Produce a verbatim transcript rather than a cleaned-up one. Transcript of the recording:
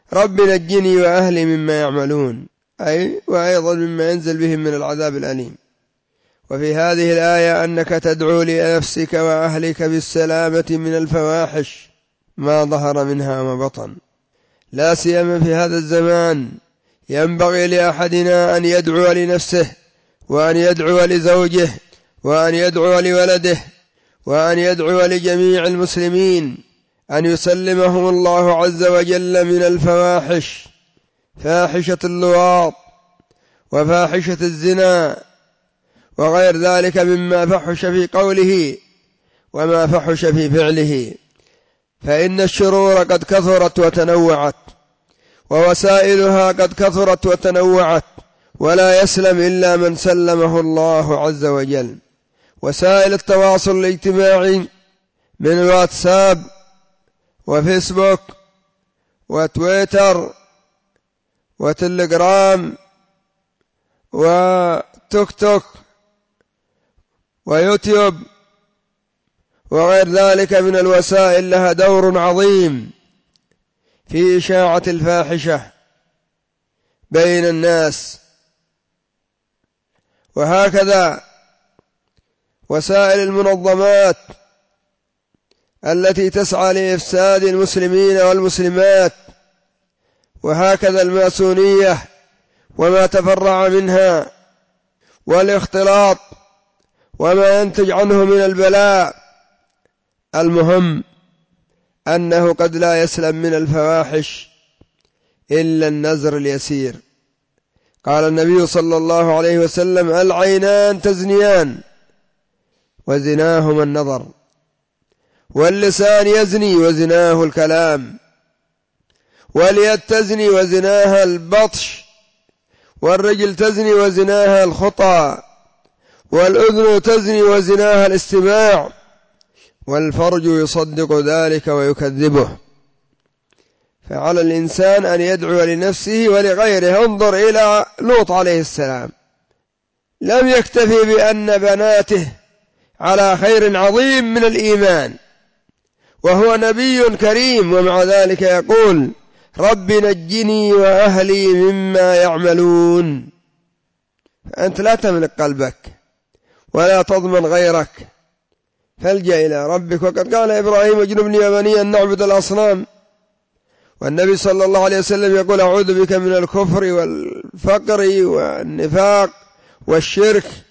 رب نجني وأهلي مما يعملون، أي وأيضا مما ينزل بهم من العذاب الأليم. وفي هذه الآية أنك تدعو لنفسك وأهلك بالسلامة من الفواحش ما ظهر منها وما بطن، لا سيما في هذا الزمان. ينبغي لأحدنا أن يدعو لنفسه، وأن يدعو لزوجه، وأن يدعو لولده، وأن يدعو لجميع المسلمين أن يسلمهم الله عز وجل من الفواحش، فاحشة اللواط وفاحشة الزنا وغير ذلك مما فحش في قوله وما فحش في فعله. فإن الشرور قد كثرت وتنوعت، ووسائلها قد كثرت وتنوعت، ولا يسلم إلا من سلمه الله عز وجل. وسائل التواصل الاجتماعي من واتساب وفيسبوك وتويتر وتليجرام وتوك توك ويوتيوب وغير ذلك من الوسائل لها دور عظيم في إشاعة الفاحشة بين الناس. وهكذا وسائل المنظمات التي تسعى لإفساد المسلمين والمسلمات، وهكذا الماسونية وما تفرع منها، والاختلاط وما ينتج عنه من البلاء. المهم أنه قد لا يسلم من الفواحش إلا النزر اليسير. قال النبي صلى الله عليه وسلم: العينان تزنيان وزناهما النظر، واللسان يزني وزناه الكلام، واليد تزني وزناها البطش، والرجل تزني وزناها الخطى، والأذن تزني وزناها الاستماع، والفرج يصدق ذلك ويكذبه. فعلى الإنسان أن يدعو لنفسه ولغيره. انظر إلى لوط عليه السلام، لم يكتفي بأن بناته على خير عظيم من الإيمان وهو نبي كريم، ومع ذلك يقول: رب نجني وأهلي مما يعملون. فأنت لا تملك قلبك ولا تضمن غيرك، فالجأ إلى ربك. وقد قال إبراهيم: اجنبني وبني أن نعبد الأصنام. والنبي صلى الله عليه وسلم يقول: أعوذ بك من الكفر والفقر والنفاق والشرك